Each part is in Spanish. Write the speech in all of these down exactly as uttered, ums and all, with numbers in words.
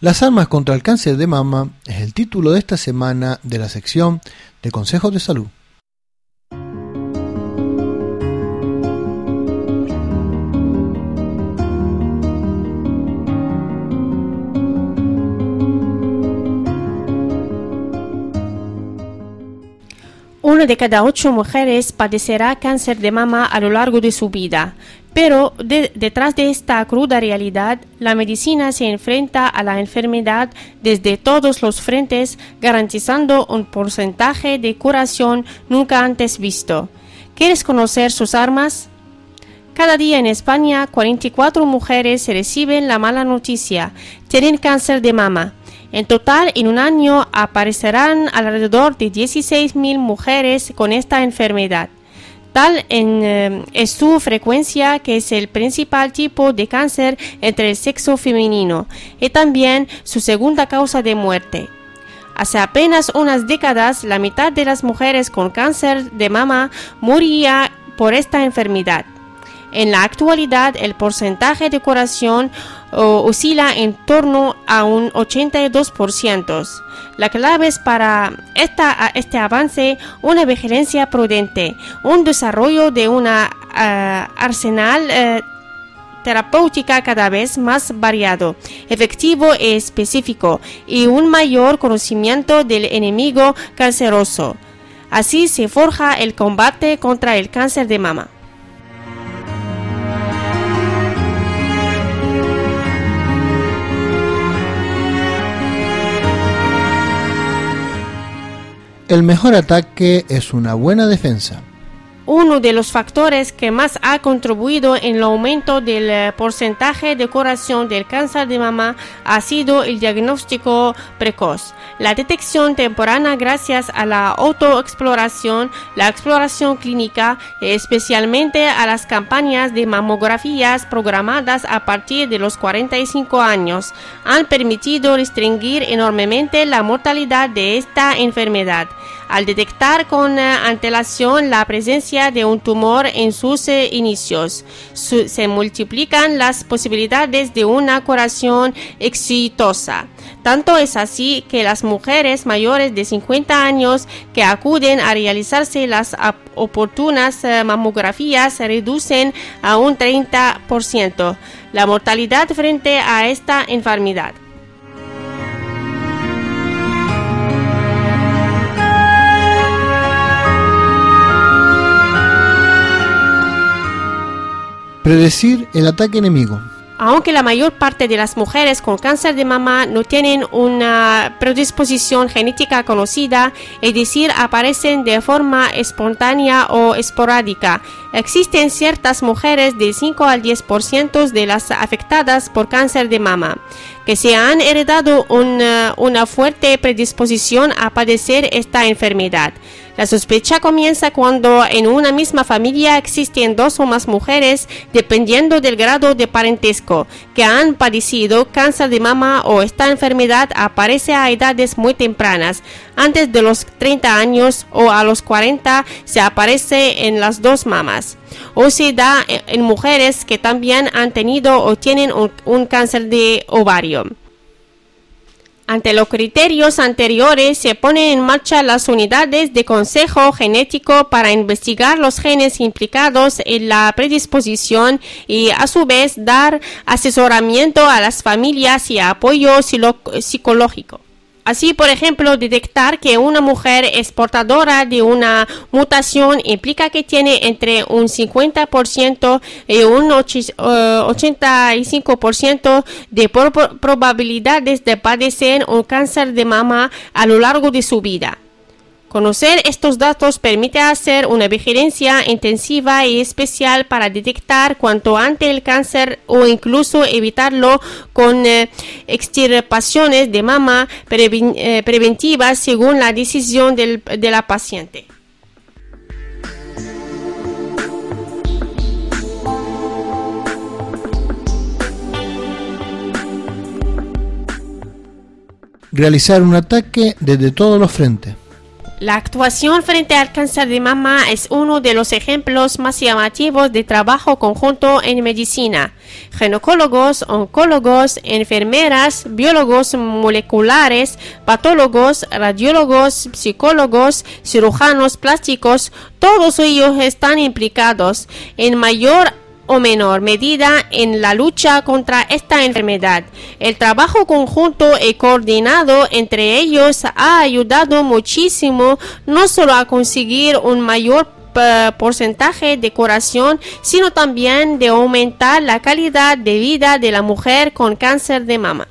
Las armas contra el cáncer de mama es el título de esta semana de la sección de Consejos de Salud. Una de cada ocho mujeres padecerá cáncer de mama a lo largo de su vida, pero de, detrás de esta cruda realidad, la medicina se enfrenta a la enfermedad desde todos los frentes, garantizando un porcentaje de curación nunca antes visto. ¿Quieres conocer sus armas? Cada día en España, cuarenta y cuatro mujeres reciben la mala noticia: tienen cáncer de mama. En total, en un año aparecerán alrededor de dieciséis mil mujeres con esta enfermedad. Tal en, eh, es su frecuencia, que es el principal tipo de cáncer entre el sexo femenino y también su segunda causa de muerte. Hace apenas unas décadas, la mitad de las mujeres con cáncer de mama moría por esta enfermedad. En la actualidad, el porcentaje de curación uh, oscila en torno a un ochenta y dos por ciento. La clave es para esta, este avance una vigilancia prudente, un desarrollo de una uh, arsenal uh, terapéutica cada vez más variado, efectivo y específico, y un mayor conocimiento del enemigo canceroso. Así se forja el combate contra el cáncer de mama. El mejor ataque es una buena defensa. Uno de los factores que más ha contribuido en el aumento del porcentaje de curación del cáncer de mama ha sido el diagnóstico precoz, la detección temprana gracias a la autoexploración, la exploración clínica y especialmente a las campañas de mamografías programadas a partir de los cuarenta y cinco años, han permitido restringir enormemente la mortalidad de esta enfermedad. Al detectar con uh, antelación la presencia de un tumor en sus uh, inicios, su, se multiplican las posibilidades de una curación exitosa. Tanto es así que las mujeres mayores de cincuenta años que acuden a realizarse las oportunas uh, mamografías reducen a un treinta por ciento la mortalidad frente a esta enfermedad. Predecir el ataque enemigo. Aunque la mayor parte de las mujeres con cáncer de mama no tienen una predisposición genética conocida, es decir, aparecen de forma espontánea o esporádica, existen ciertas mujeres del cinco al diez por ciento de las afectadas por cáncer de mama que se han heredado una, una fuerte predisposición a padecer esta enfermedad. La sospecha comienza cuando en una misma familia existen dos o más mujeres, dependiendo del grado de parentesco, que han padecido cáncer de mama, o esta enfermedad aparece a edades muy tempranas, antes de los treinta años, o a los cuarenta se aparece en las dos mamas, o se da en mujeres que también han tenido o tienen un, un cáncer de ovario. Ante los criterios anteriores, se ponen en marcha las unidades de consejo genético para investigar los genes implicados en la predisposición y, a su vez, dar asesoramiento a las familias y apoyo psicológico. Así, por ejemplo, detectar que una mujer es portadora de una mutación implica que tiene entre un cincuenta por ciento y un ochenta y cinco por ciento de probabilidades de padecer un cáncer de mama a lo largo de su vida. Conocer estos datos permite hacer una vigilancia intensiva y especial para detectar cuanto antes el cáncer o incluso evitarlo con eh, extirpaciones de mama preven- eh, preventivas según la decisión del, de la paciente. Realizar un ataque desde todos los frentes. La actuación frente al cáncer de mama es uno de los ejemplos más llamativos de trabajo conjunto en medicina. Ginecólogos, oncólogos, enfermeras, biólogos moleculares, patólogos, radiólogos, psicólogos, cirujanos plásticos, todos ellos están implicados en mayor o menor medida en la lucha contra esta enfermedad. El trabajo conjunto y coordinado entre ellos ha ayudado muchísimo no solo a conseguir un mayor uh, porcentaje de curación, sino también de aumentar la calidad de vida de la mujer con cáncer de mama.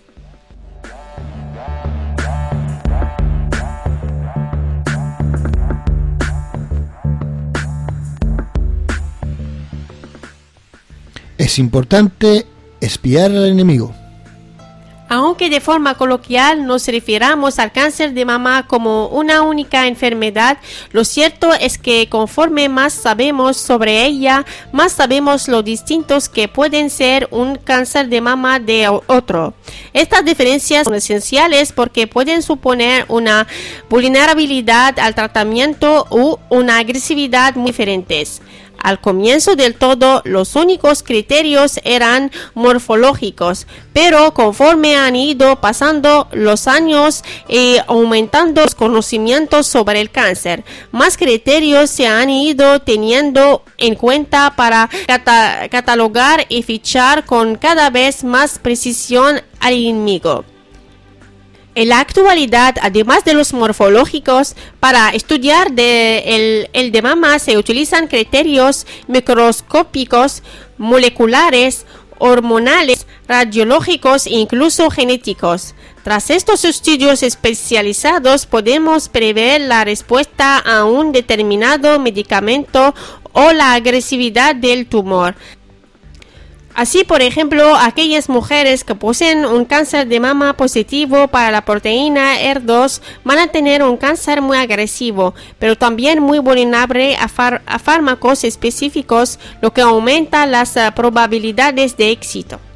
Es importante espiar al enemigo. Aunque de forma coloquial nos refiramos al cáncer de mama como una única enfermedad, lo cierto es que conforme más sabemos sobre ella, más sabemos lo distintos que pueden ser un cáncer de mama de otro. Estas diferencias son esenciales porque pueden suponer una vulnerabilidad al tratamiento u una agresividad muy diferentes. Al comienzo del todo, los únicos criterios eran morfológicos, pero conforme han ido pasando los años y aumentando los conocimientos sobre el cáncer, más criterios se han ido teniendo en cuenta para cata- catalogar y fichar con cada vez más precisión al enemigo. En la actualidad, además de los morfológicos, para estudiar de el, el de mama se utilizan criterios microscópicos, moleculares, hormonales, radiológicos e incluso genéticos. Tras estos estudios especializados podemos prever la respuesta a un determinado medicamento o la agresividad del tumor. Así, por ejemplo, aquellas mujeres que poseen un cáncer de mama positivo para la proteína E R dos van a tener un cáncer muy agresivo, pero también muy vulnerable a, far- a fármacos específicos, lo que aumenta las uh, probabilidades de éxito.